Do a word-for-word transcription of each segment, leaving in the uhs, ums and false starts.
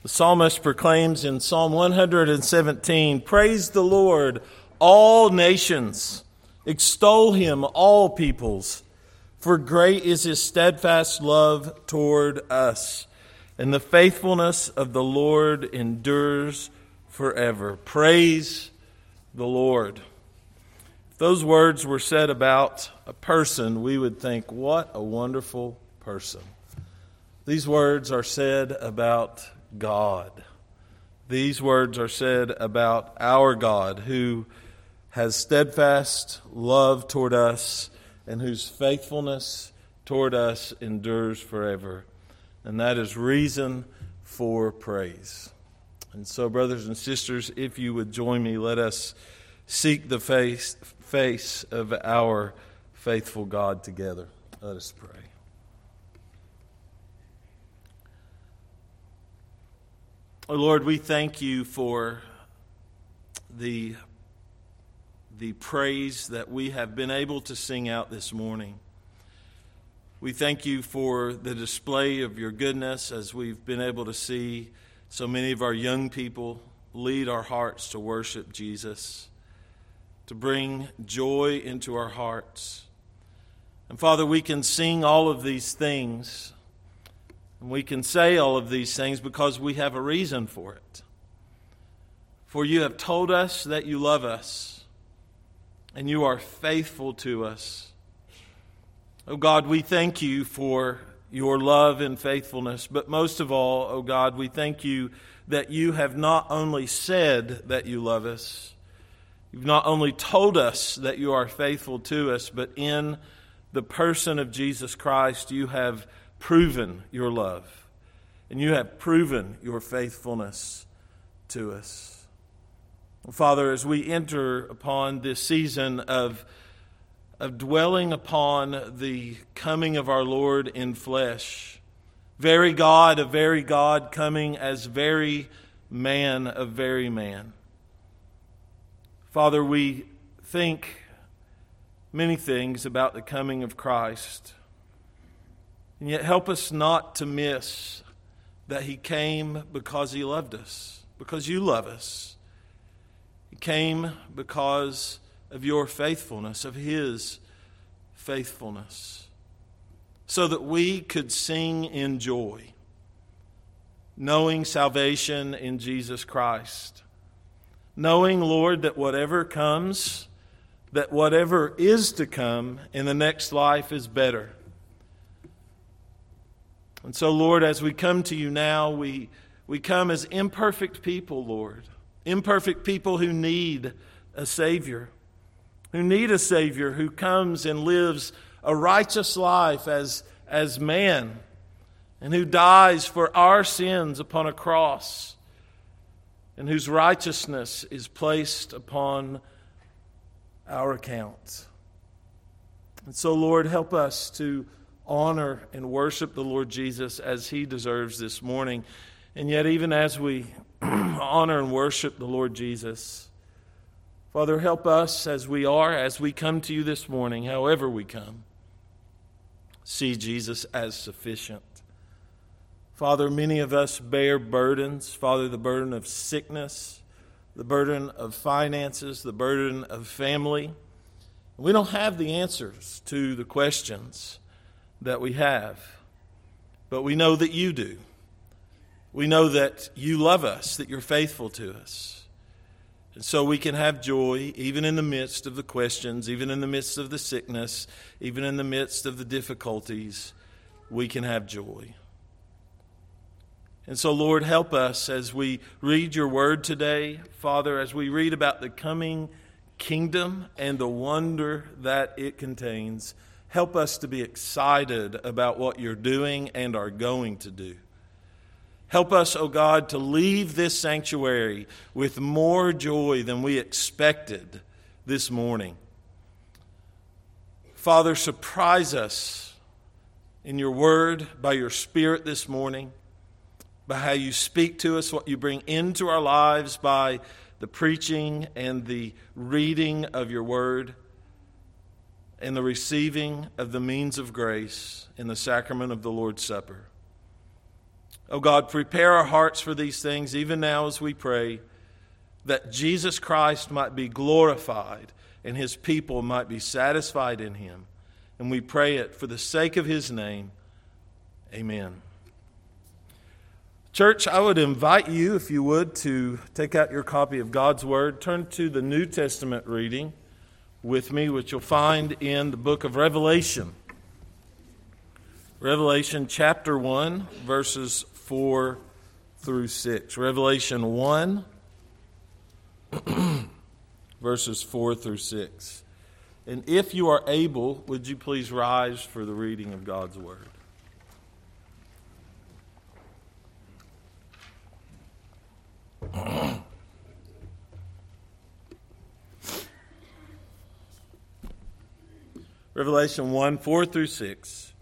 The psalmist proclaims in Psalm one hundred seventeen, "Praise the Lord, all nations. Extol him, all peoples. For great is his steadfast love toward us, and the faithfulness of the Lord endures forever." Praise the Lord. If those words were said about a person, we would think, what a wonderful person. These words are said about God. These words are said about our God, who has steadfast love toward us and whose faithfulness toward us endures forever. And that is reason for praise. And so, brothers and sisters, if you would join me, let us seek the face, face of our faithful God together. Let us pray. Oh Lord, we thank you for the, the praise that we have been able to sing out this morning. We thank you for the display of your goodness as we've been able to see so many of our young people lead our hearts to worship Jesus, to bring joy into our hearts. And Father, we can sing all of these things, and we can say all of these things because we have a reason for it. For you have told us that you love us, and you are faithful to us. Oh God, we thank you for your love and faithfulness, but most of all, oh God, we thank you that you have not only said that you love us, you've not only told us that you are faithful to us, but in the person of Jesus Christ, you have proven your love, and you have proven your faithfulness to us. Father, as we enter upon this season of, of dwelling upon the coming of our Lord in flesh, very God of very God coming as very man of very man, Father, we think many things about the coming of Christ. And yet help us not to miss that he came because he loved us, because you love us. He came because of your faithfulness, of his faithfulness, so that we could sing in joy, knowing salvation in Jesus Christ. Knowing, Lord, that whatever comes, that whatever is to come in the next life is better. And so, Lord, as we come to you now, we, we come as imperfect people, Lord. Imperfect people who need a Savior. Who need a Savior who comes and lives a righteous life as, as man. And who dies for our sins upon a cross. And whose righteousness is placed upon our account. And so, Lord, help us to honor and worship the Lord Jesus as he deserves this morning. And yet, even as we honor and worship the Lord Jesus, Father, help us as we are, as we come to you this morning, however we come, see Jesus as sufficient. Father, many of us bear burdens. Father, the burden of sickness, the burden of finances, the burden of family. We don't have the answers to the questions that we have, but we know that you do. We know that you love us, that you're faithful to us. And so we can have joy even in the midst of the questions, even in the midst of the sickness, even in the midst of the difficulties, we can have joy. And so, Lord, help us as we read your word today, Father, as we read about the coming kingdom and the wonder that it contains. Help us to be excited about what you're doing and are going to do. Help us, O God, to leave this sanctuary with more joy than we expected this morning. Father, surprise us in your word, by your Spirit this morning, by how you speak to us, what you bring into our lives by the preaching and the reading of your word, and the receiving of the means of grace in the sacrament of the Lord's Supper. Oh God, prepare our hearts for these things even now as we pray, that Jesus Christ might be glorified and his people might be satisfied in him. And we pray it for the sake of his name. Amen. Church, I would invite you, if you would, to take out your copy of God's Word. Turn to the New Testament reading with me, which you'll find in the book of Revelation. Revelation chapter one, verses four through six. Revelation one, verses four through six. And if you are able, would you please rise for the reading of God's Word? Revelation one, four through six.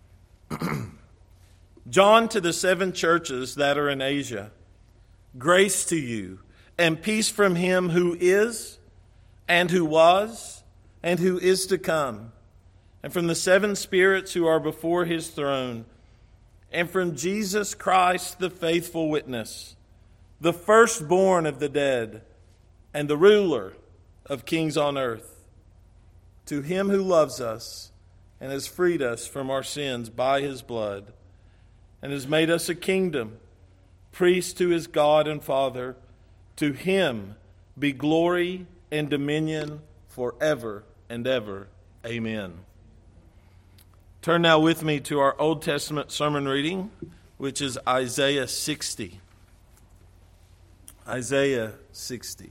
John, to the seven churches that are in Asia, grace to you and peace from him who is, and who was, and who is to come, and from the seven spirits who are before his throne, and from Jesus Christ, the faithful witness, the firstborn of the dead, and the ruler of kings on earth. To him who loves us and has freed us from our sins by his blood, and has made us a kingdom, priests to his God and Father, to him be glory and dominion forever and ever. Amen. Turn now with me to our Old Testament sermon reading, which is Isaiah sixty. Isaiah sixty.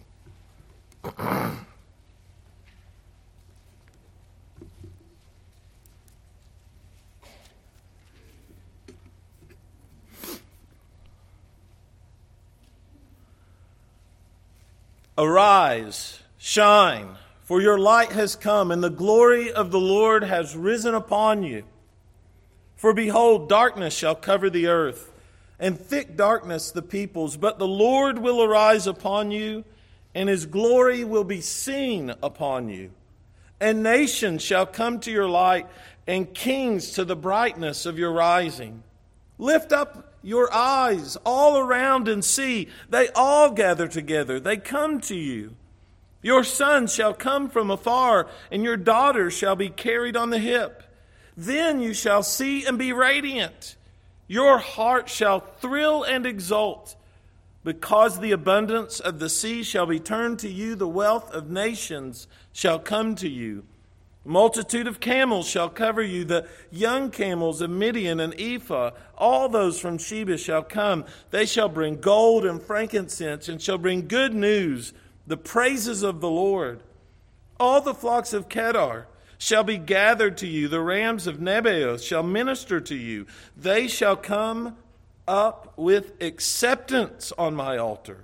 Arise, shine, for your light has come, and the glory of the Lord has risen upon you. For behold, darkness shall cover the earth, and thick darkness the peoples. But the Lord will arise upon you, and his glory will be seen upon you. And nations shall come to your light, and kings to the brightness of your rising. Lift up your eyes all around and see. They all gather together. They come to you. Your sons shall come from afar, and your daughters shall be carried on the hip. Then you shall see and be radiant. Your heart shall thrill and exult, because the abundance of the sea shall be turned to you. The wealth of nations shall come to you. A multitude of camels shall cover you, the young camels of Midian and Ephah. All those from Sheba shall come. They shall bring gold and frankincense, and shall bring good news, the praises of the Lord. All the flocks of Kedar shall be gathered to you. The rams of Nebaioth shall minister to you. They shall come up with acceptance on my altar,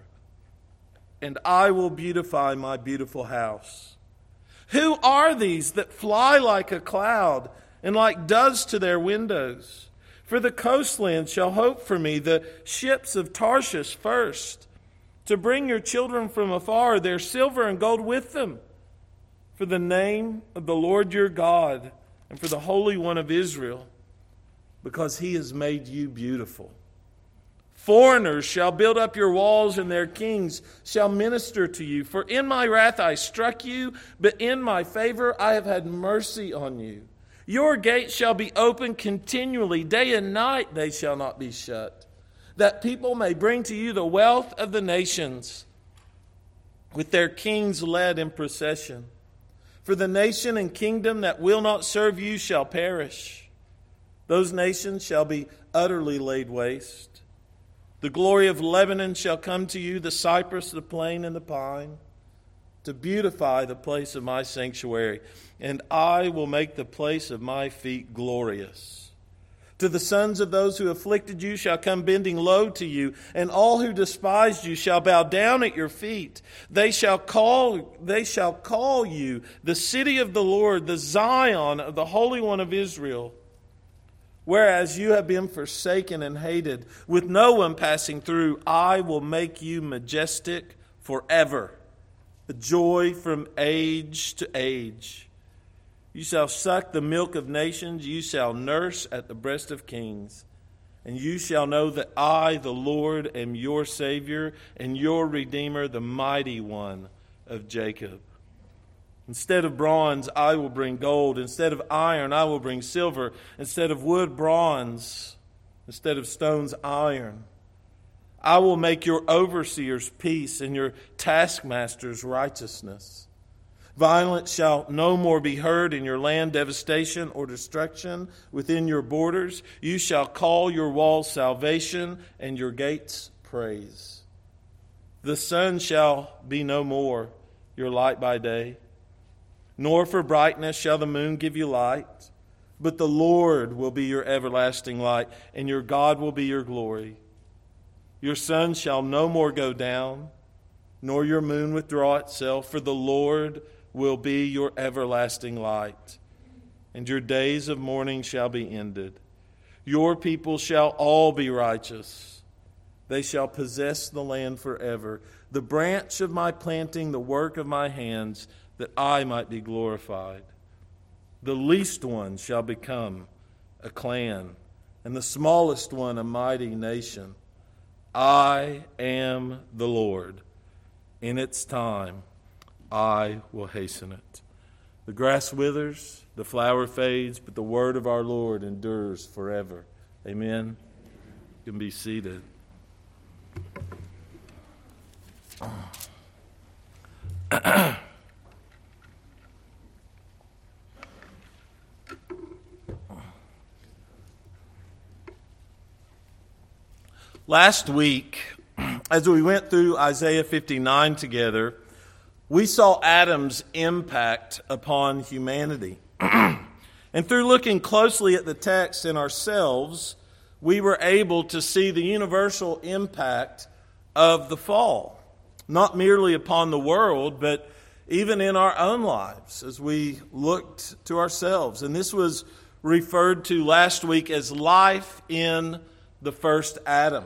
and I will beautify my beautiful house. Who are these that fly like a cloud and like doves to their windows? For the coastland shall hope for me, the ships of Tarshish first, to bring your children from afar, their silver and gold with them, for the name of the Lord your God and for the Holy One of Israel, because he has made you beautiful. Foreigners shall build up your walls, and their kings shall minister to you. For in my wrath I struck you, but in my favor I have had mercy on you. Your gates shall be open continually. Day and night they shall not be shut, that people may bring to you the wealth of the nations, with their kings led in procession. For the nation and kingdom that will not serve you shall perish. Those nations shall be utterly laid waste. The glory of Lebanon shall come to you, the cypress, the plane, and the pine, to beautify the place of my sanctuary. And I will make the place of my feet glorious. To the sons of those who afflicted you shall come bending low to you, and all who despised you shall bow down at your feet. They shall call, they shall call you the city of the Lord, the Zion of the Holy One of Israel. Whereas you have been forsaken and hated, with no one passing through, I will make you majestic forever, a joy from age to age. You shall suck the milk of nations, you shall nurse at the breast of kings. And you shall know that I, the Lord, am your Savior and your Redeemer, the mighty one of Jacob. Instead of bronze, I will bring gold. Instead of iron, I will bring silver. Instead of wood, bronze. Instead of stones, iron. I will make your overseers peace and your taskmasters righteousness. Violence shall no more be heard in your land, devastation or destruction within your borders. You shall call your walls salvation and your gates praise. The sun shall be no more your light by day, nor for brightness shall the moon give you light. But the Lord will be your everlasting light, and your God will be your glory. Your sun shall no more go down, nor your moon withdraw itself, for the Lord will be your everlasting light, and your days of mourning shall be ended. Your people shall all be righteous. They shall possess the land forever. The branch of my planting, the work of my hands, that I might be glorified. The least one shall become a clan, and the smallest one a mighty nation. I am the Lord. In its time, I will hasten it. The grass withers, the flower fades, but the word of our Lord endures forever. Amen. You can be seated. Last week, as we went through Isaiah fifty-nine together, we saw Adam's impact upon humanity. And through looking closely at the text and ourselves, we were able to see the universal impact of the fall, not merely upon the world, but even in our own lives as we looked to ourselves. And this was referred to last week as life in the first Adam.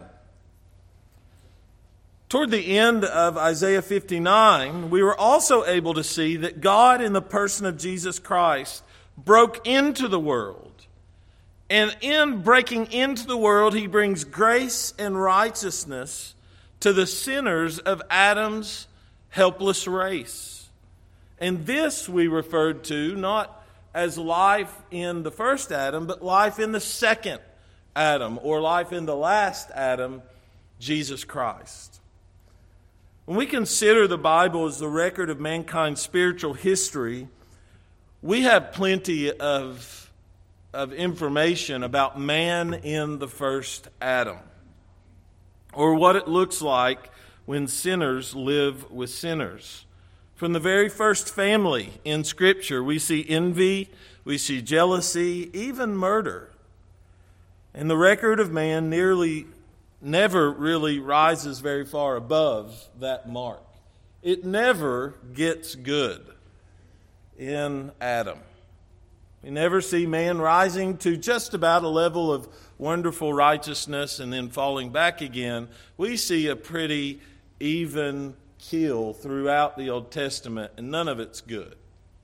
Toward the end of Isaiah fifty-nine, we were also able to see that God, in the person of Jesus Christ, broke into the world. And in breaking into the world, he brings grace and righteousness to the sinners of Adam's helpless race. And this we referred to not as life in the first Adam, but life in the second Adam, or life in the last Adam, Jesus Christ. When we consider the Bible as the record of mankind's spiritual history, we have plenty of, of information about man in the first Adam, or what it looks like when sinners live with sinners. From the very first family in Scripture, we see envy, we see jealousy, even murder. And the record of man nearly never really rises very far above that mark. It never gets good in Adam. We never see man rising to just about a level of wonderful righteousness and then falling back again. We see a pretty even keel throughout the Old Testament, and none of it's good.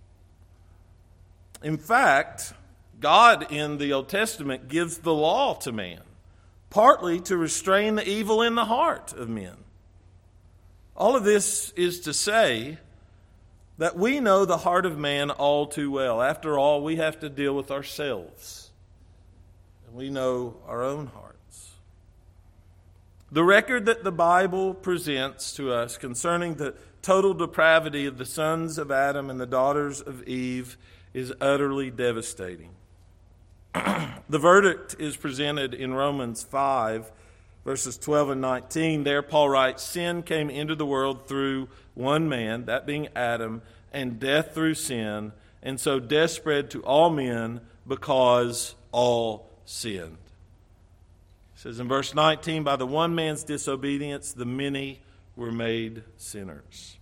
In fact, God in the Old Testament gives the law to man, partly to restrain the evil in the heart of men. All of this is to say that we know the heart of man all too well. After all, we have to deal with ourselves, and we know our own hearts. The record that the Bible presents to us concerning the total depravity of the sons of Adam and the daughters of Eve is utterly devastating. The verdict is presented in Romans five, verses twelve and nineteen. There Paul writes, sin came into the world through one man, that being Adam, and death through sin, and so death spread to all men because all sinned. It says in verse nineteen, by the one man's disobedience, the many were made sinners.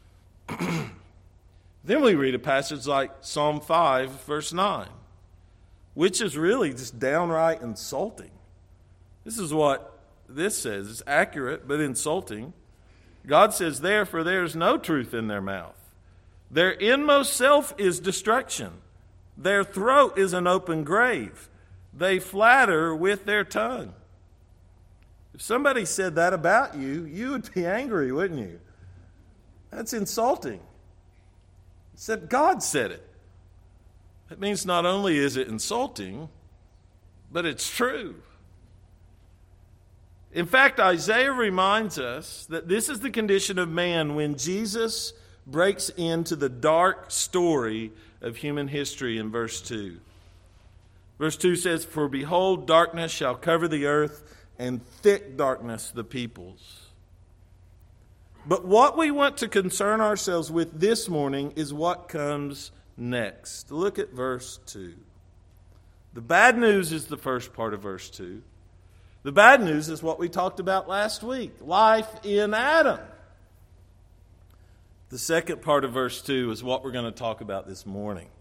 Then we read a passage like Psalm five, verse nine, which is really just downright insulting. This is what this says. It's accurate, but insulting. God says, therefore there is no truth in their mouth. Their inmost self is destruction. Their throat is an open grave. they flatter with their tongue. If somebody said that about you, you would be angry, wouldn't you? That's insulting. Except God said it. That means not only is it insulting, but it's true. In fact, Isaiah reminds us that this is the condition of man when Jesus breaks into the dark story of human history in verse two. Verse two says, "For behold, darkness shall cover the earth, and thick darkness the peoples." But what we want to concern ourselves with this morning is what comes next. Look at verse two. The bad news is the first part of verse two. The bad news is what we talked about last week, life in Adam. The second part of verse two is what we're going to talk about this morning.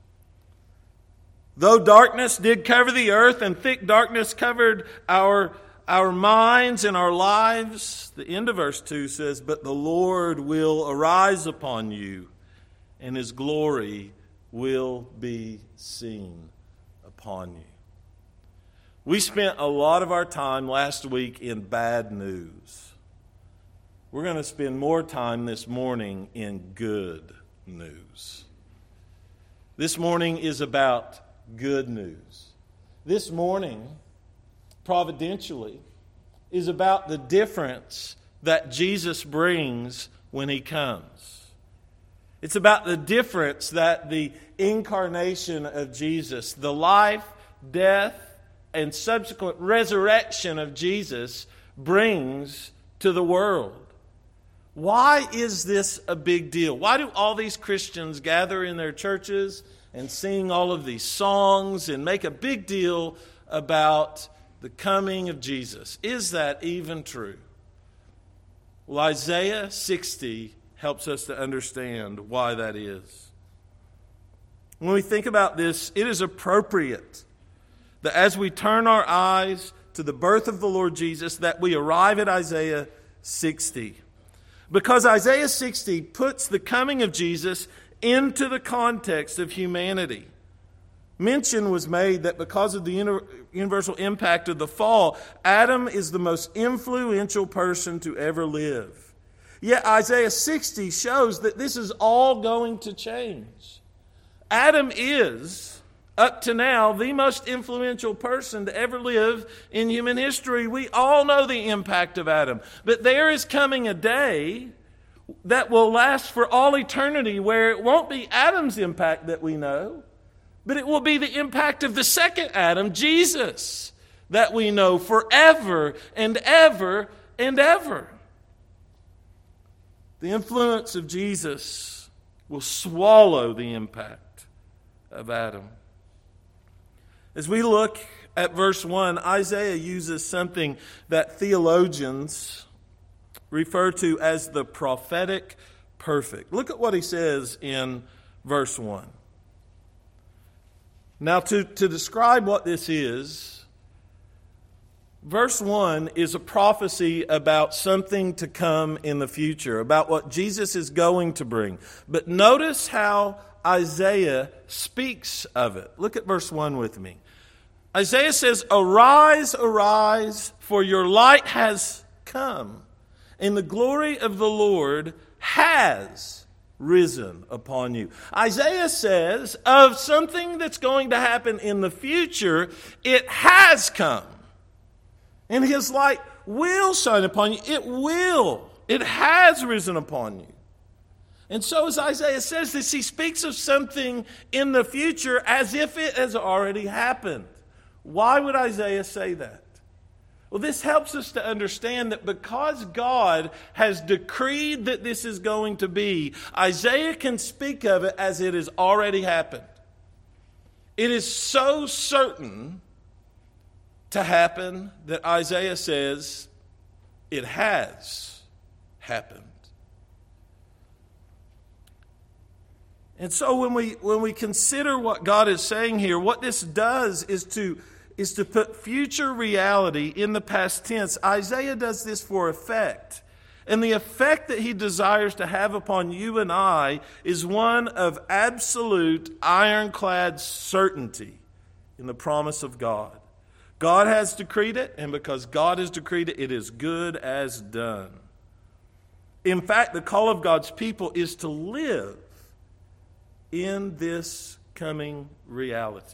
Though darkness did cover the earth and thick darkness covered our, our minds and our lives, the end of verse two says, "But the Lord will arise upon you, and His glory will be seen upon you." We spent a lot of our time last week in bad news. We're going to spend more time this morning in good news. This morning is about good news. This morning, providentially, is about the difference that Jesus brings when He comes. It's about the difference that the incarnation of Jesus, the life, death, and subsequent resurrection of Jesus brings to the world. Why is this a big deal? Why do all these Christians gather in their churches and sing all of these songs and make a big deal about the coming of Jesus? Is that even true? Well, Isaiah sixty helps us to understand why that is. When we think about this, it is appropriate that as we turn our eyes to the birth of the Lord Jesus, that we arrive at Isaiah sixty. Because Isaiah sixty puts the coming of Jesus into the context of humanity. Mention was made that because of the universal impact of the fall, Adam is the most influential person to ever live. Yet Isaiah sixty shows that this is all going to change. Adam is, up to now, the most influential person to ever live in human history. We all know the impact of Adam. But there is coming a day that will last for all eternity where it won't be Adam's impact that we know, but it will be the impact of the second Adam, Jesus, that we know forever and ever and ever. The influence of Jesus will swallow the impact of Adam. As we look at verse one, Isaiah uses something that theologians refer to as the prophetic perfect. Look at what he says in verse one. Now, to, to describe what this is, verse one is a prophecy about something to come in the future, about what Jesus is going to bring. But notice how Isaiah speaks of it. Look at verse one with me. Isaiah says, "Arise, arise, for your light has come, and the glory of the Lord has risen upon you." Isaiah says of something that's going to happen in the future, it has come. And His light will shine upon you. It will. It has risen upon you. And so as Isaiah says this, he speaks of something in the future as if it has already happened. Why would Isaiah say that? Well, this helps us to understand that because God has decreed that this is going to be, Isaiah can speak of it as it has already happened. It is so certain to happen that Isaiah says it has happened. And so when we when we consider what God is saying here, what this does is to is to put future reality in the past tense. Isaiah does this for effect. And the effect that he desires to have upon you and I is one of absolute ironclad certainty in the promise of God. God has decreed it, and because God has decreed it, it is good as done. In fact, the call of God's people is to live in this coming reality.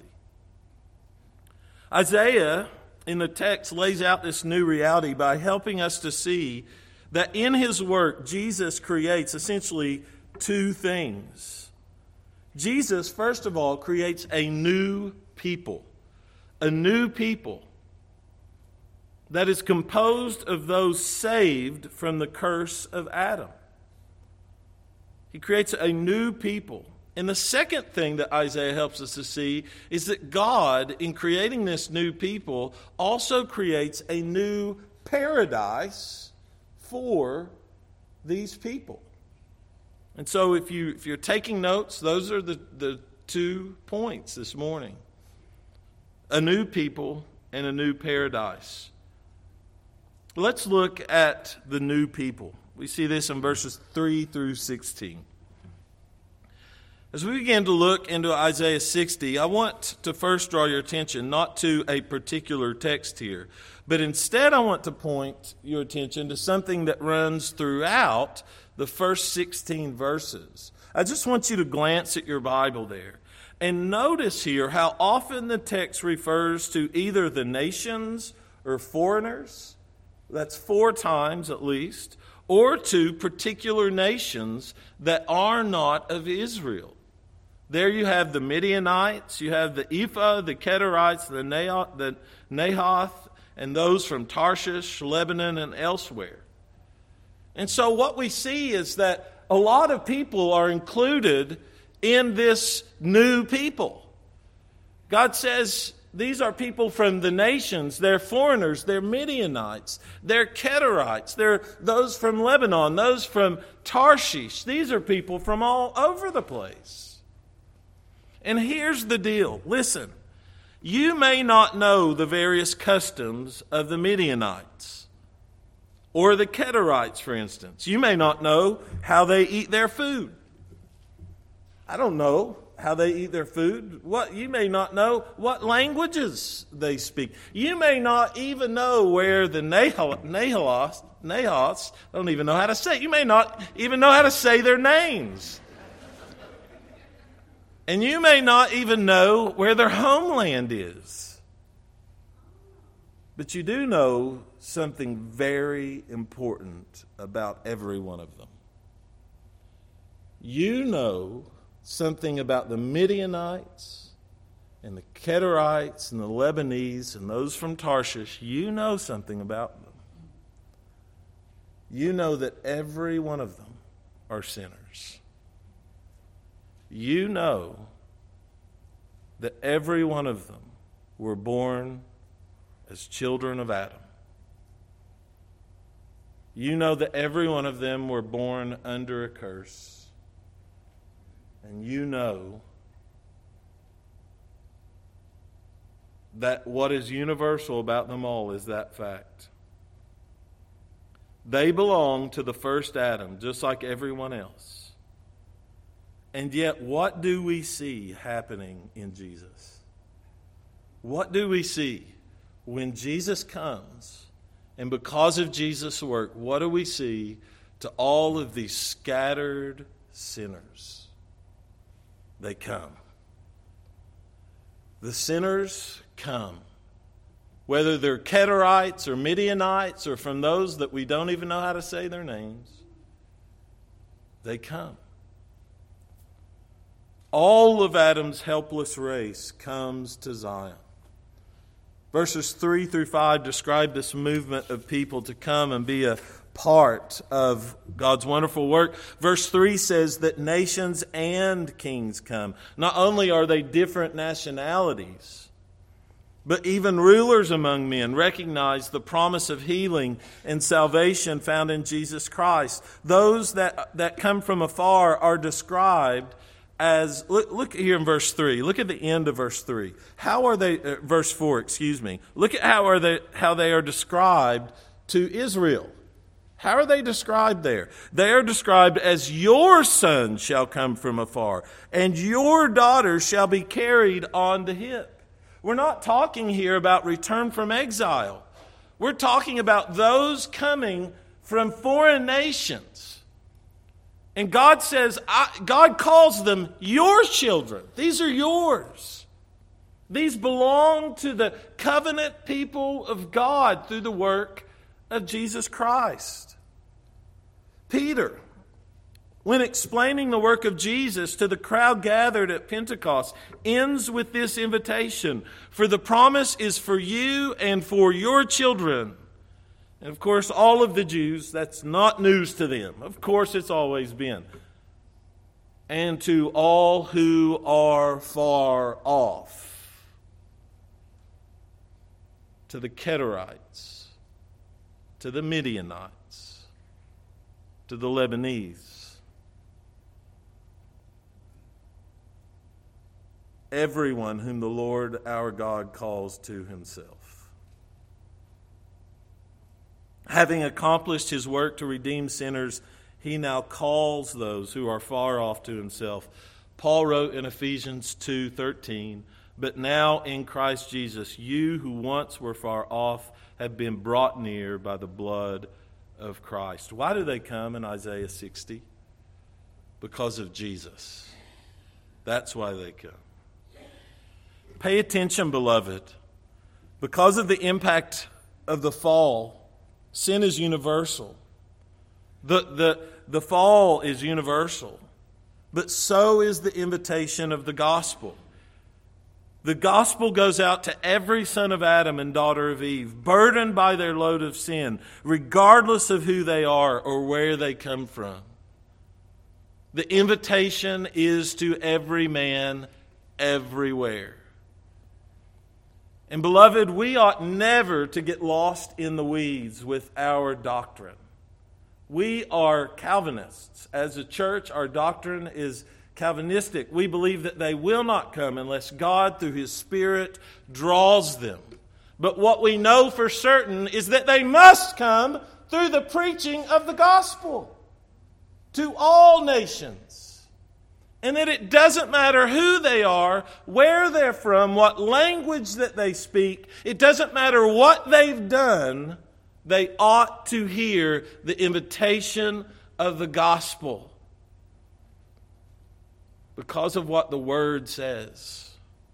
Isaiah, in the text, lays out this new reality by helping us to see that in his work, Jesus creates essentially two things. Jesus, first of all, creates a new people. A new people that is composed of those saved from the curse of Adam. He creates a new people. And the second thing that Isaiah helps us to see is that God, in creating this new people, also creates a new paradise for these people. And so if, you, if you're taking notes, those are the, the two points this morning. A new people and a new paradise. Let's look at the new people. We see this in verses three through sixteen. As we begin to look into Isaiah sixty, I want to first draw your attention not to a particular text here, but instead I want to point your attention to something that runs throughout the first sixteen verses. I just want you to glance at your Bible there. And notice here how often the text refers to either the nations or foreigners. That's four times at least. Or to particular nations that are not of Israel. There you have the Midianites, you have the Ephah, the Kedarites, the Nahath, and those from Tarshish, Lebanon, and elsewhere. And so what we see is that a lot of people are included in this new people. God says these are people from the nations. They're foreigners. They're Midianites. They're Kedarites. They're those from Lebanon. Those from Tarshish. These are people from all over the place. And here's the deal. Listen, you may not know the various customs of the Midianites or the Kedarites, for instance. You may not know how they eat their food. I don't know how they eat their food. What you may not know what languages they speak. You may not even know where the Nahaths, Nahaths, I don't even know how to say it. You may not even know how to say their names. And you may not even know where their homeland is. But you do know something very important about every one of them. You know something about the Midianites and the Kedarites and the Lebanese and those from Tarshish. You know something about them. You know that every one of them are sinners. You know that every one of them were born as children of Adam. You know that every one of them were born under a curse. And you know that what is universal about them all is that fact. They belong to the first Adam, just like everyone else. And yet, what do we see happening in Jesus? What do we see when Jesus comes? And because of Jesus' work, what do we see to all of these scattered sinners? They come. The sinners come. Whether they're Kedarites or Midianites or from those that we don't even know how to say their names, they come. All of Adam's helpless race comes to Zion. Verses three through five describe this movement of people to come and be a part of God's wonderful work. Verse three says that nations and kings come. Not only are they different nationalities, but even rulers among men recognize the promise of healing and salvation found in Jesus Christ. Those that, that come from afar are described as, look, look here in verse three. Look at the end of verse three. How are they, uh, verse four, excuse me. Look at how are they, how they are described to Israel. How are they described there? They are described as your son shall come from afar, and your daughter shall be carried on the hip. We're not talking here about return from exile. We're talking about those coming from foreign nations. And God says, I, God calls them your children. These are yours. These belong to the covenant people of God through the work of Jesus Christ. Peter, when explaining the work of Jesus to the crowd gathered at Pentecost, ends with this invitation. For the promise is for you and for your children. And of course, all of the Jews, that's not news to them. Of course, it's always been. And to all who are far off. To the Kedarites. To the Midianites. To the Lebanese. Everyone whom the Lord our God calls to himself. Having accomplished his work to redeem sinners, he now calls those who are far off to himself. Paul wrote in Ephesians two thirteen, but now in Christ Jesus, you who once were far off have been brought near by the blood of Christ. Why do they come in Isaiah sixty? Because of Jesus. That's why they come. Pay attention, beloved. Because of the impact of the fall, sin is universal. The, the, the fall is universal. But so is the invitation of the gospel. The gospel goes out to every son of Adam and daughter of Eve, burdened by their load of sin, regardless of who they are or where they come from. The invitation is to every man, everywhere. And beloved, we ought never to get lost in the weeds with our doctrine. We are Calvinists. As a church, our doctrine is Calvinistic. We believe that they will not come unless God, through His Spirit, draws them. But what we know for certain is that they must come through the preaching of the gospel to all nations. And that it doesn't matter who they are, where they're from, what language that they speak. It doesn't matter what they've done. They ought to hear the invitation of the gospel because of what the Word says.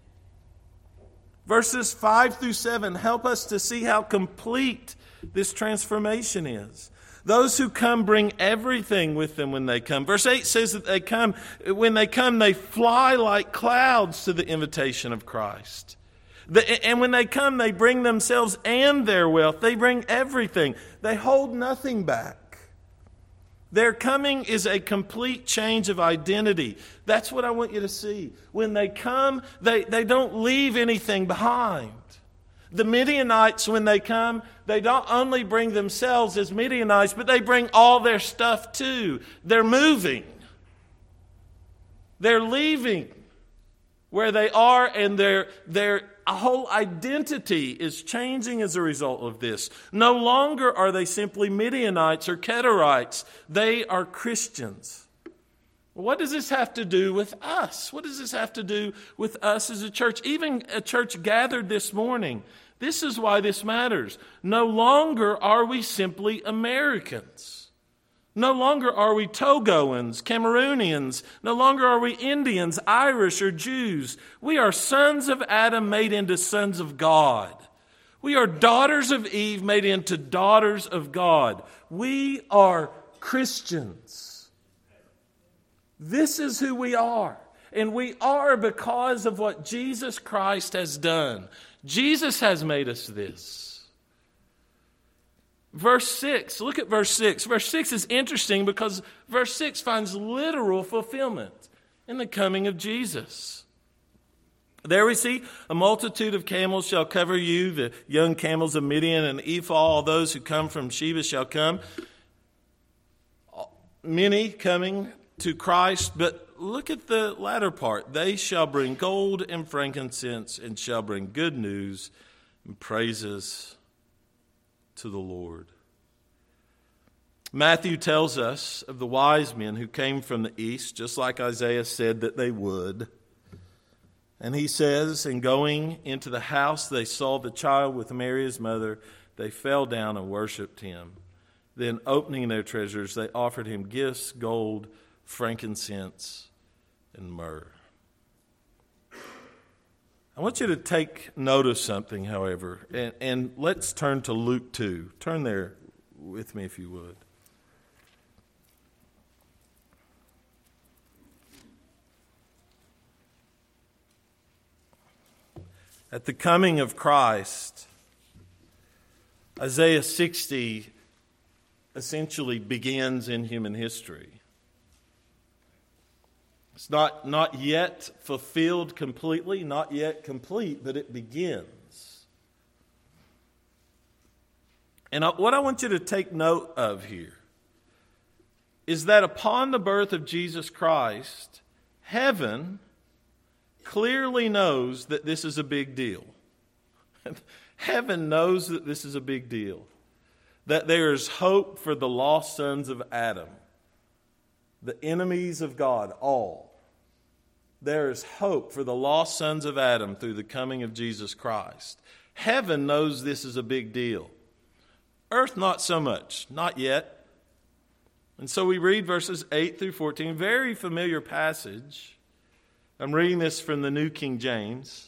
Verses five through seven help us to see how complete this transformation is. Those who come bring everything with them when they come. Verse eight says that they come, when they come, they fly like clouds to the invitation of Christ. The, and when they come, they bring themselves and their wealth. They bring everything. They hold nothing back. Their coming is a complete change of identity. That's what I want you to see. When they come, they, they don't leave anything behind. The Midianites, when they come, they don't only bring themselves as Midianites, but they bring all their stuff too. They're moving. They're leaving where they are, and their, their whole identity is changing as a result of this. No longer are they simply Midianites or Kedarites. They are Christians. What does this have to do with us? What does this have to do with us as a church? Even a church gathered this morning. This is why this matters. No longer are we simply Americans. No longer are we Togoans, Cameroonians. No longer are we Indians, Irish, or Jews. We are sons of Adam made into sons of God. We are daughters of Eve made into daughters of God. We are Christians. This is who we are. And we are because of what Jesus Christ has done. Jesus has made us this. Verse six, look at verse six. Verse six is interesting because verse six finds literal fulfillment in the coming of Jesus. There we see, a multitude of camels shall cover you, the young camels of Midian and Ephah, all those who come from Sheba shall come. Many coming to Christ, but look at the latter part. They shall bring gold and frankincense and shall bring good news and praises to the Lord. Matthew tells us of the wise men who came from the east, just like Isaiah said that they would. And he says, and going into the house, they saw the child with Mary his mother. They fell down and worshipped him. Then, opening their treasures, they offered him gifts, gold, frankincense, and myrrh. I want you to take note of something, however, and, and let's turn to Luke two. Turn there with me if you would. At the coming of Christ, Isaiah sixty essentially begins in human history. It's not, not yet fulfilled completely, not yet complete, but it begins. And what I want you to take note of here is that upon the birth of Jesus Christ, heaven clearly knows that this is a big deal. Heaven knows that this is a big deal. That there is hope for the lost sons of Adam, the enemies of God, all. There is hope for the lost sons of Adam through the coming of Jesus Christ. Heaven knows this is a big deal. Earth, not so much, not yet. And so we read verses eight through fourteen, very familiar passage. I'm reading this from the New King James.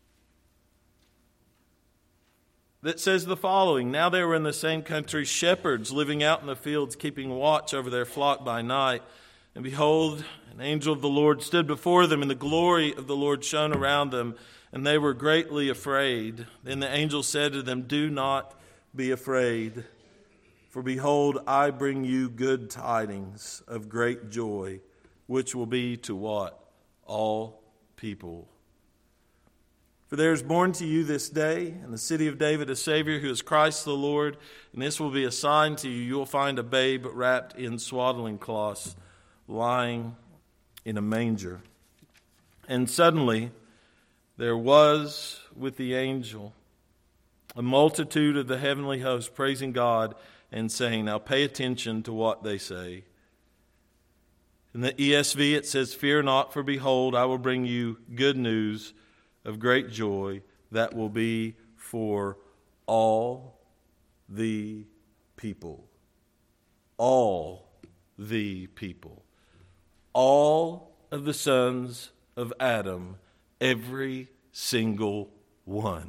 That says the following: Now there were in the same country shepherds living out in the fields, keeping watch over their flock by night. And behold, an angel of the Lord stood before them, and the glory of the Lord shone around them, and they were greatly afraid. Then the angel said to them, Do not be afraid, for behold, I bring you good tidings of great joy, which will be to what? All people. For there is born to you this day in the city of David a Savior who is Christ the Lord. And this will be a sign to you. You will find a babe wrapped in swaddling cloths, lying in a manger. And suddenly there was with the angel a multitude of the heavenly host praising God and saying, now pay attention to what they say. In the E S V it says, Fear not, for behold, I will bring you good news of great joy that will be for all the people. All the people. All of the sons of Adam, every single one.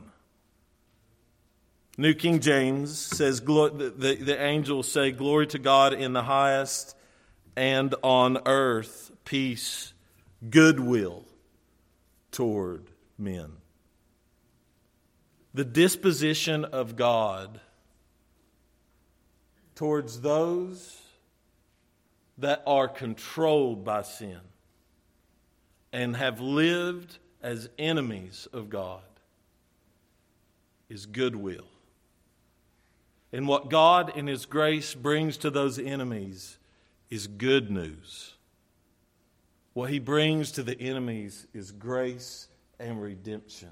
New King James says, the, the, the angels say, Glory to God in the highest, and on earth peace, goodwill toward men. The disposition of God towards those that are controlled by sin and have lived as enemies of God is goodwill. And what God in His grace brings to those enemies is good news. What He brings to the enemies is grace and redemption.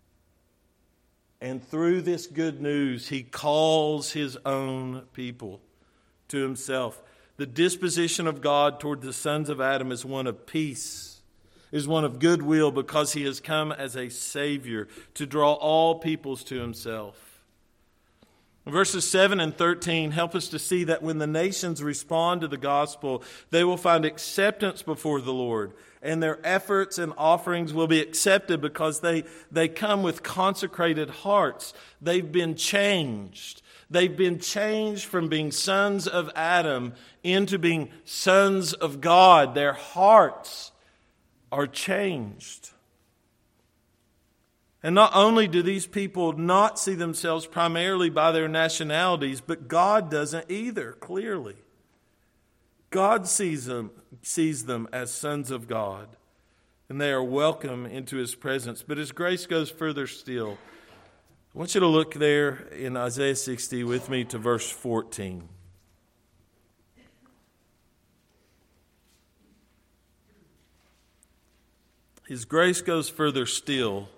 And through this good news, He calls His own people to Himself. The disposition of God toward the sons of Adam is one of peace, is one of goodwill, because He has come as a Savior to draw all peoples to Himself. Verses seven and thirteen help us to see that when the nations respond to the gospel, they will find acceptance before the Lord. And their efforts and offerings will be accepted because they, they come with consecrated hearts. They've been changed. They've been changed from being sons of Adam into being sons of God. Their hearts are changed. And not only do these people not see themselves primarily by their nationalities, but God doesn't either, clearly. God sees them, sees them as sons of God, and they are welcome into His presence. But His grace goes further still. I want you to look there in Isaiah sixty with me to verse fourteen. His grace goes further still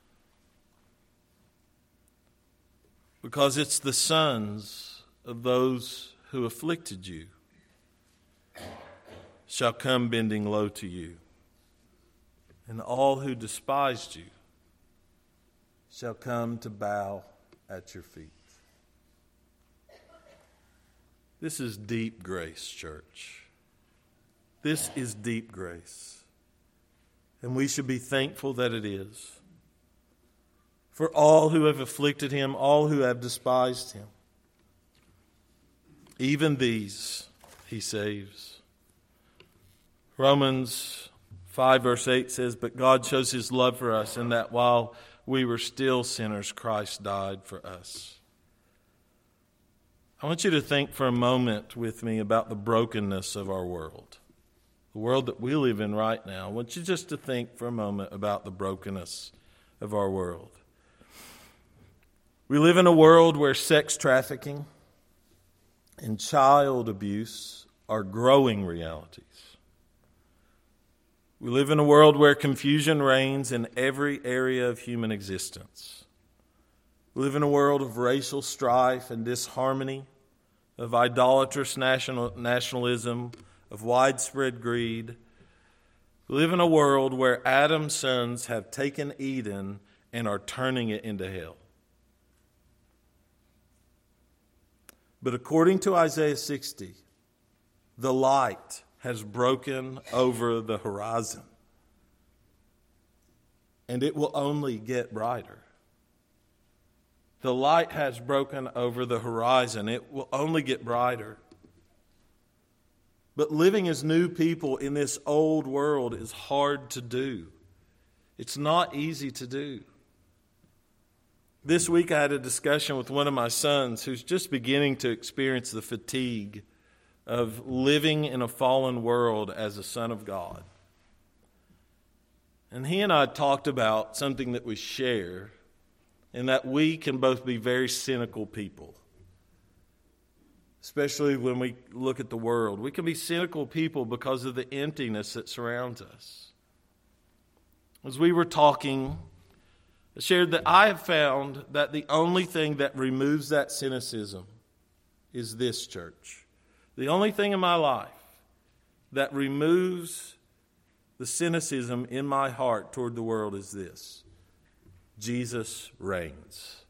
because it's the sons of those who afflicted you shall come bending low to you. and all who despised you shall come to bow at your feet. This is deep grace, church. This is deep grace. And we should be thankful that it is. For all who have afflicted him, all who have despised him, even these he saves. Romans five verse eight says, "But God shows his love for us in that while we were still sinners, Christ died for us." I want you to think for a moment with me about the brokenness of our world. The world that we live in right now. I want you just to think for a moment about the brokenness of our world. We live in a world where sex trafficking and child abuse are growing realities. We live in a world where confusion reigns in every area of human existence. We live in a world of racial strife and disharmony, of idolatrous national, nationalism, of widespread greed. We live in a world where Adam's sons have taken Eden and are turning it into hell. But according to Isaiah sixty, the light has broken over the horizon, and it will only get brighter. The light has broken over the horizon. It will only get brighter. But living as new people in this old world is hard to do. It's not easy to do. This week I had a discussion with one of my sons who's just beginning to experience the fatigue of living in a fallen world as a son of God. And he and I talked about something that we share, and that we can both be very cynical people. Especially when we look at the world. We can be cynical people because of the emptiness that surrounds us. As we were talking, I shared that I have found that the only thing that removes that cynicism is this, church. The only thing in my life that removes the cynicism in my heart toward the world is this: Jesus reigns.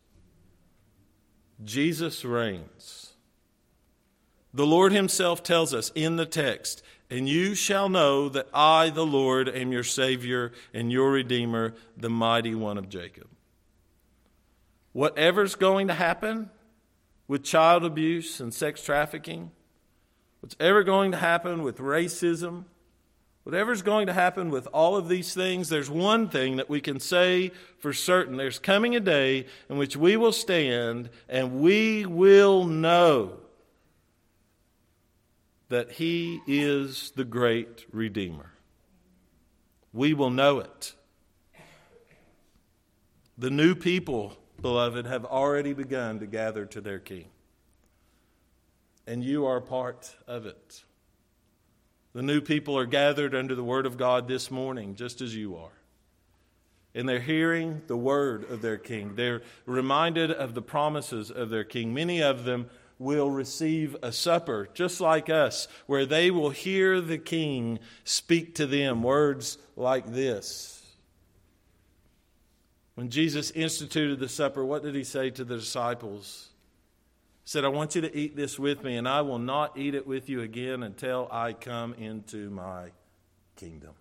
Jesus reigns. The Lord himself tells us in the text, "And you shall know that I, the Lord, am your Savior and your Redeemer, the mighty one of Jacob." Whatever's going to happen with child abuse and sex trafficking, what's ever going to happen with racism, whatever's going to happen with all of these things, there's one thing that we can say for certain. There's coming a day in which we will stand and we will know that he is the great Redeemer. We will know it. The new people, beloved, have already begun to gather to their King. And you are a part of it. The new people are gathered under the Word of God this morning, just as you are. And they're hearing the word of their King. They're reminded of the promises of their King. Many of them will receive a supper, just like us, where they will hear the King speak to them words like this. When Jesus instituted the supper, what did he say to the disciples? He said, "I want you to eat this with me, and I will not eat it with you again until I come into my kingdom."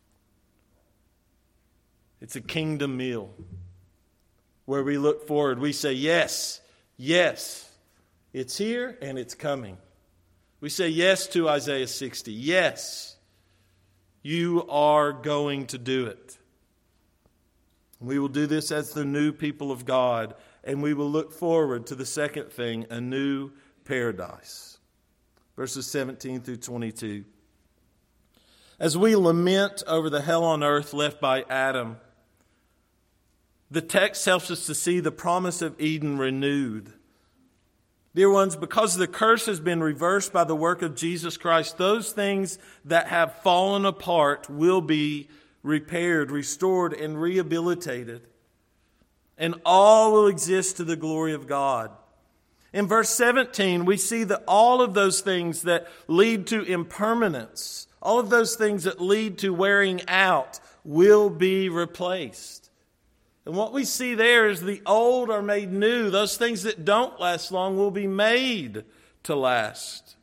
It's a kingdom meal where we look forward. We say, yes, yes, it's here and it's coming. We say yes to Isaiah sixty. Yes, you are going to do it. We will do this as the new people of God, and we will look forward to the second thing, a new paradise. Verses seventeen through twenty-two. As we lament over the hell on earth left by Adam, the text helps us to see the promise of Eden renewed. Dear ones, because the curse has been reversed by the work of Jesus Christ, those things that have fallen apart will be repaired, restored, and rehabilitated. And all will exist to the glory of God. In verse seventeen, we see that all of those things that lead to impermanence, all of those things that lead to wearing out, will be replaced. And what we see there is the old are made new. Those things that don't last long will be made to last.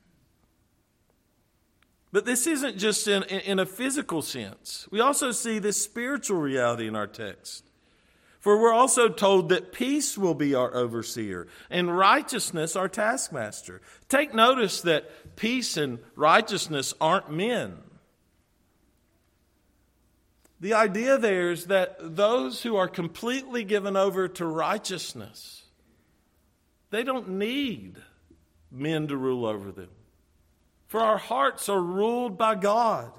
But this isn't just in, in a physical sense. We also see this spiritual reality in our text. For we're also told that peace will be our overseer and righteousness our taskmaster. Take notice that peace and righteousness aren't men. The idea there is that those who are completely given over to righteousness, they don't need men to rule over them. For our hearts are ruled by God.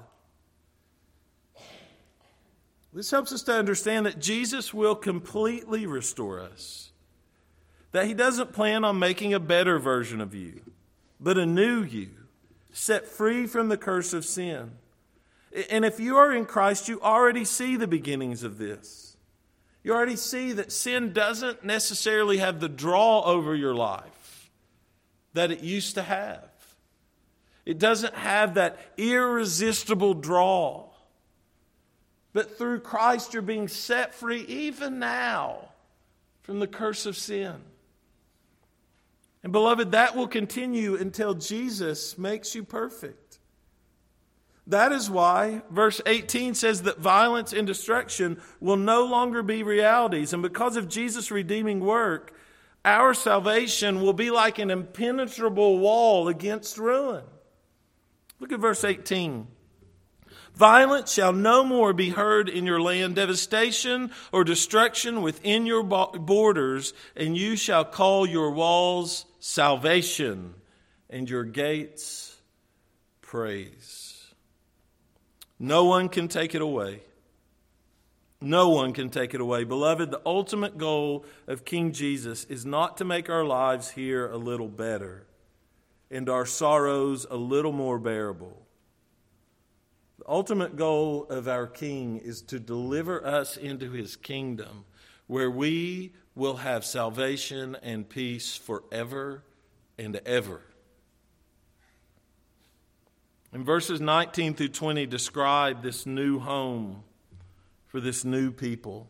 This helps us to understand that Jesus will completely restore us. That He doesn't plan on making a better version of you, but a new you, set free from the curse of sin. And if you are in Christ, you already see the beginnings of this. You already see that sin doesn't necessarily have the draw over your life that it used to have. It doesn't have that irresistible draw. But through Christ, you're being set free even now from the curse of sin. And beloved, that will continue until Jesus makes you perfect. That is why verse eighteen says that violence and destruction will no longer be realities. And because of Jesus' redeeming work, our salvation will be like an impenetrable wall against ruin. Look at verse eighteen. Violence shall no more be heard in your land, devastation or destruction within your borders, and you shall call your walls salvation and your gates praise. No one can take it away. No one can take it away. Beloved, the ultimate goal of King Jesus is not to make our lives here a little better and our sorrows a little more bearable. The ultimate goal of our King is to deliver us into His kingdom, where we will have salvation and peace forever and ever. And verses nineteen through twenty describe this new home for this new people.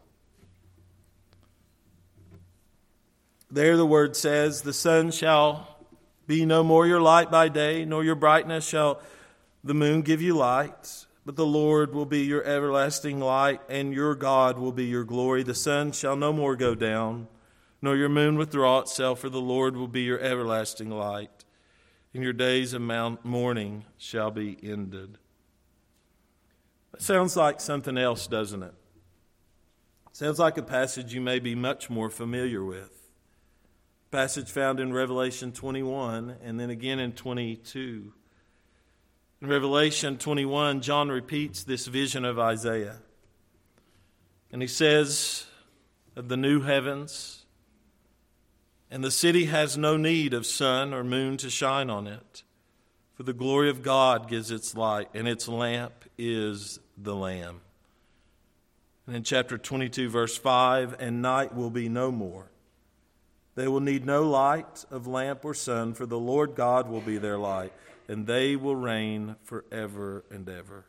There the word says, the sun shall be no more your light by day, nor your brightness shall the moon give you light. But the Lord will be your everlasting light, and your God will be your glory. The sun shall no more go down, nor your moon withdraw itself, for the Lord will be your everlasting light, and your days of mourning shall be ended. That sounds like something else, doesn't it? Sounds like a passage you may be much more familiar with. Passage found in Revelation twenty-one and then again in twenty-two. In Revelation twenty-one, John repeats this vision of Isaiah. And he says of the new heavens, and the city has no need of sun or moon to shine on it, for the glory of God gives its light, and its lamp is the Lamb. And in chapter twenty-two, verse five, and night will be no more. They will need no light of lamp or sun, for the Lord God will be their light, and they will reign forever and ever.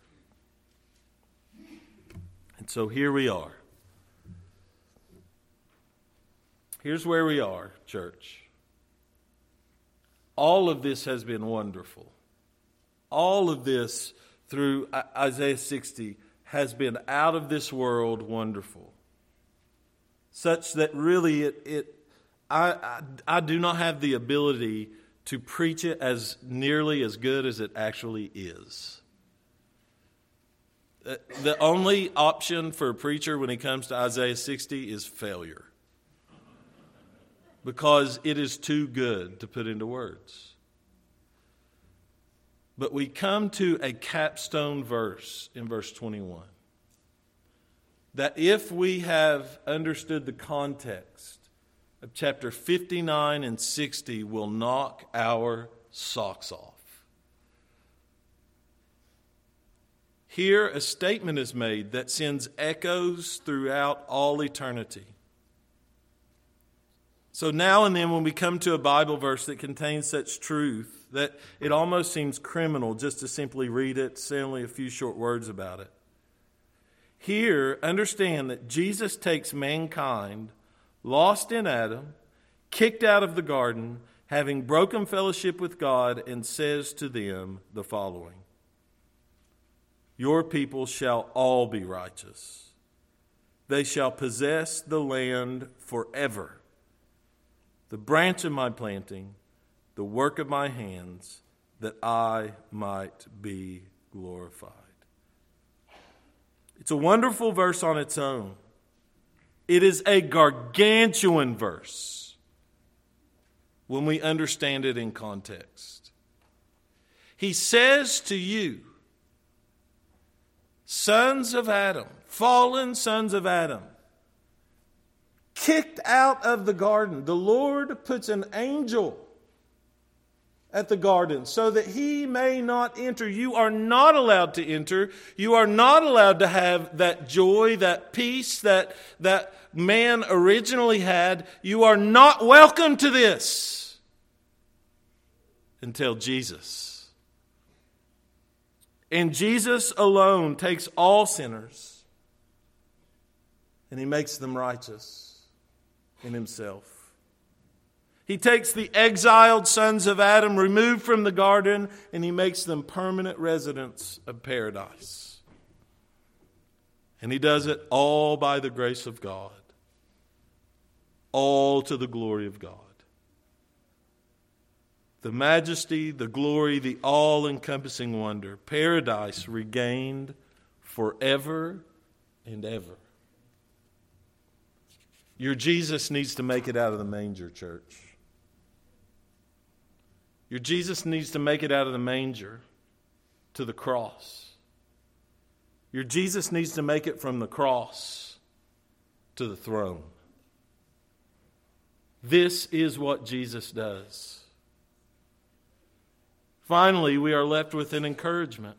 And so here we are. Here's where we are, church. All of this has been wonderful. All of this through Isaiah sixty has been out of this world wonderful. Such that really it, it I, I, I do not have the ability to preach it as nearly as good as it actually is. The only option for a preacher when it comes to Isaiah sixty is failure. Because it is too good to put into words. But we come to a capstone verse in verse twenty-one. That if we have understood the context of chapter fifty-nine and sixty, will knock our socks off. Here, a statement is made that sends echoes throughout all eternity. So now and then when we come to a Bible verse that contains such truth that it almost seems criminal just to simply read it, say only a few short words about it. Here, understand that Jesus takes mankind, lost in Adam, kicked out of the garden, having broken fellowship with God, and says to them the following: Your people shall all be righteous. They shall possess the land forever. The branch of my planting, the work of my hands, that I might be glorified. It's a wonderful verse on its own. It is a gargantuan verse when we understand it in context. He says to you, sons of Adam, fallen sons of Adam, kicked out of the garden. The Lord puts an angel at the garden so that he may not enter. You are not allowed to enter. You are not allowed to have that joy, that peace that, that man originally had. You are not welcome to this until Jesus. And Jesus alone takes all sinners and he makes them righteous in himself. He takes the exiled sons of Adam removed from the garden and he makes them permanent residents of paradise. And he does it all by the grace of God. All to the glory of God. The majesty, the glory, the all-encompassing wonder. Paradise regained forever and ever. Your Jesus needs to make it out of the manger, church. Your Jesus needs to make it out of the manger to the cross. Your Jesus needs to make it from the cross to the throne. This is what Jesus does. Finally, we are left with an encouragement.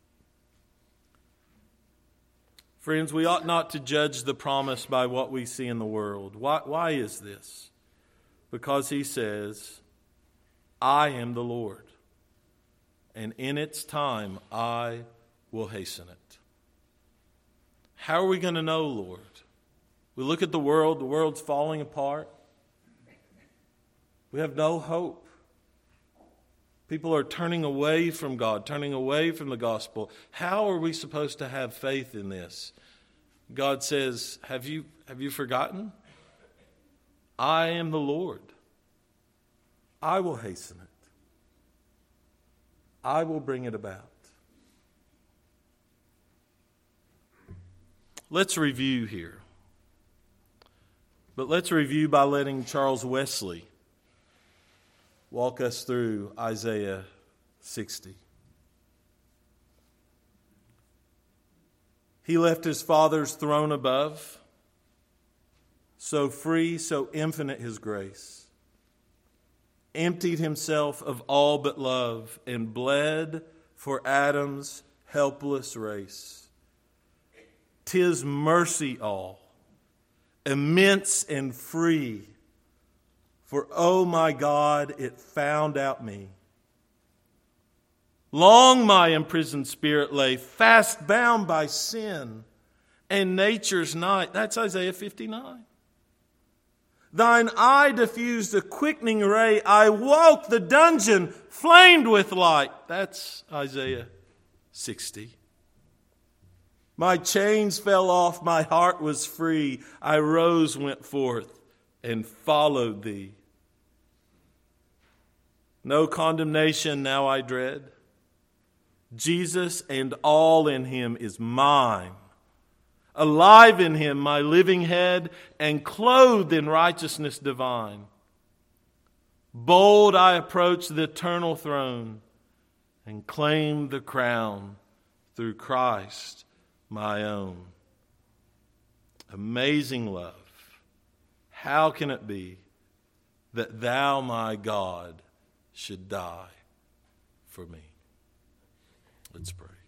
Friends, we ought not to judge the promise by what we see in the world. Why, why is this? Because he says, I am the Lord, and in its time I will hasten it. How are we going to know, Lord? We look at the world, the world's falling apart. We have no hope. People are turning away from God, turning away from the gospel. How are we supposed to have faith in this? God says, have you, have you forgotten? I am the Lord. I will hasten it. I will bring it about. Let's review here. But let's review by letting Charles Wesley walk us through Isaiah sixty. He left his Father's throne above, so free, so infinite his grace, emptied himself of all but love, and bled for Adam's helpless race. 'Tis mercy all, immense and free, for, oh my God, it found out me. Long my imprisoned spirit lay, fast bound by sin and nature's night. That's Isaiah fifty-nine. Thine eye diffused a quickening ray. I woke, the dungeon flamed with light. That's Isaiah sixty. My chains fell off, my heart was free. I rose, went forth, and followed thee. No condemnation now I dread. Jesus and all in him is mine. Alive in him, my living head, and clothed in righteousness divine. Bold I approach the eternal throne and claim the crown through Christ my own. Amazing love. How can it be that thou, my God, should die for me? Let's pray.